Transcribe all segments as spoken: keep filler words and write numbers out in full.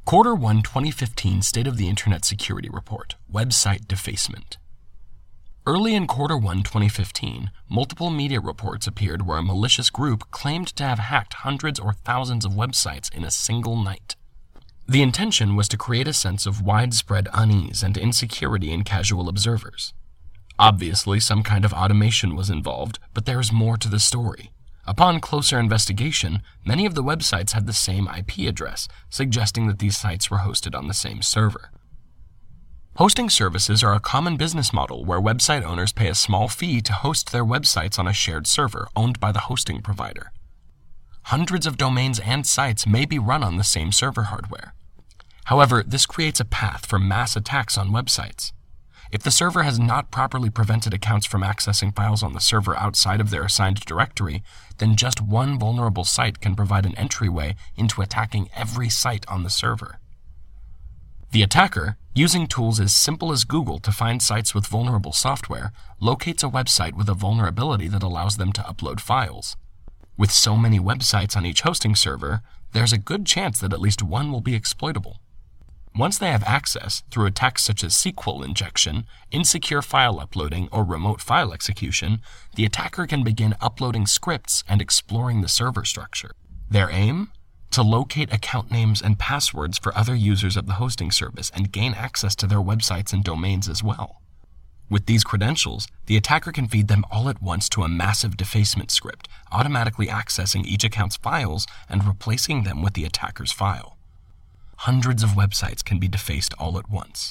Quarter one twenty fifteen State of the Internet Security Report, Website Defacement. Early in Quarter one twenty fifteen, multiple media reports appeared where a malicious group claimed to have hacked hundreds or thousands of websites in a single night. The intention was to create a sense of widespread unease and insecurity in casual observers. Obviously, some kind of automation was involved, but there is more to the story. Upon closer investigation, many of the websites had the same I P address, suggesting that these sites were hosted on the same server. Hosting services are a common business model where website owners pay a small fee to host their websites on a shared server owned by the hosting provider. Hundreds of domains and sites may be run on the same server hardware. However, this creates a path for mass attacks on websites. If the server has not properly prevented accounts from accessing files on the server outside of their assigned directory, then just one vulnerable site can provide an entryway into attacking every site on the server. The attacker, using tools as simple as Google to find sites with vulnerable software, locates a website with a vulnerability that allows them to upload files. With so many websites on each hosting server, there's a good chance that at least one will be exploitable. Once they have access, through attacks such as S Q L injection, insecure file uploading, or remote file execution, the attacker can begin uploading scripts and exploring the server structure. Their aim? To locate account names and passwords for other users of the hosting service and gain access to their websites and domains as well. With these credentials, the attacker can feed them all at once to a massive defacement script, automatically accessing each account's files and replacing them with the attacker's file. Hundreds of websites can be defaced all at once.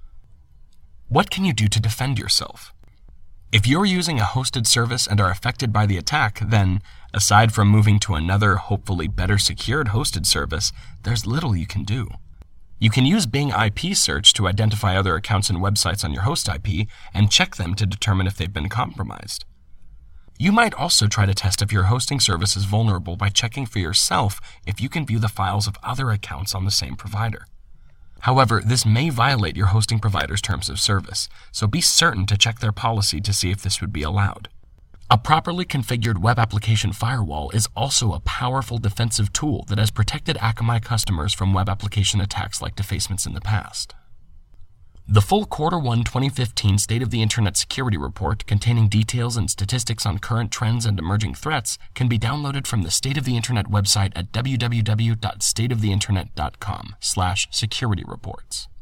What can you do to defend yourself? If you're using a hosted service and are affected by the attack, then, aside from moving to another, hopefully better secured hosted service, there's little you can do. You can use Bing I P search to identify other accounts and websites on your host I P and check them to determine if they've been compromised. You might also try to test if your hosting service is vulnerable by checking for yourself if you can view the files of other accounts on the same provider. However, this may violate your hosting provider's terms of service, so be certain to check their policy to see if this would be allowed. A properly configured web application firewall is also a powerful defensive tool that has protected Akamai customers from web application attacks like defacements in the past. The full Quarter one twenty fifteen State of the Internet Security Report, containing details and statistics on current trends and emerging threats, can be downloaded from the State of the Internet website at w w w dot state of the internet dot com slash security reports.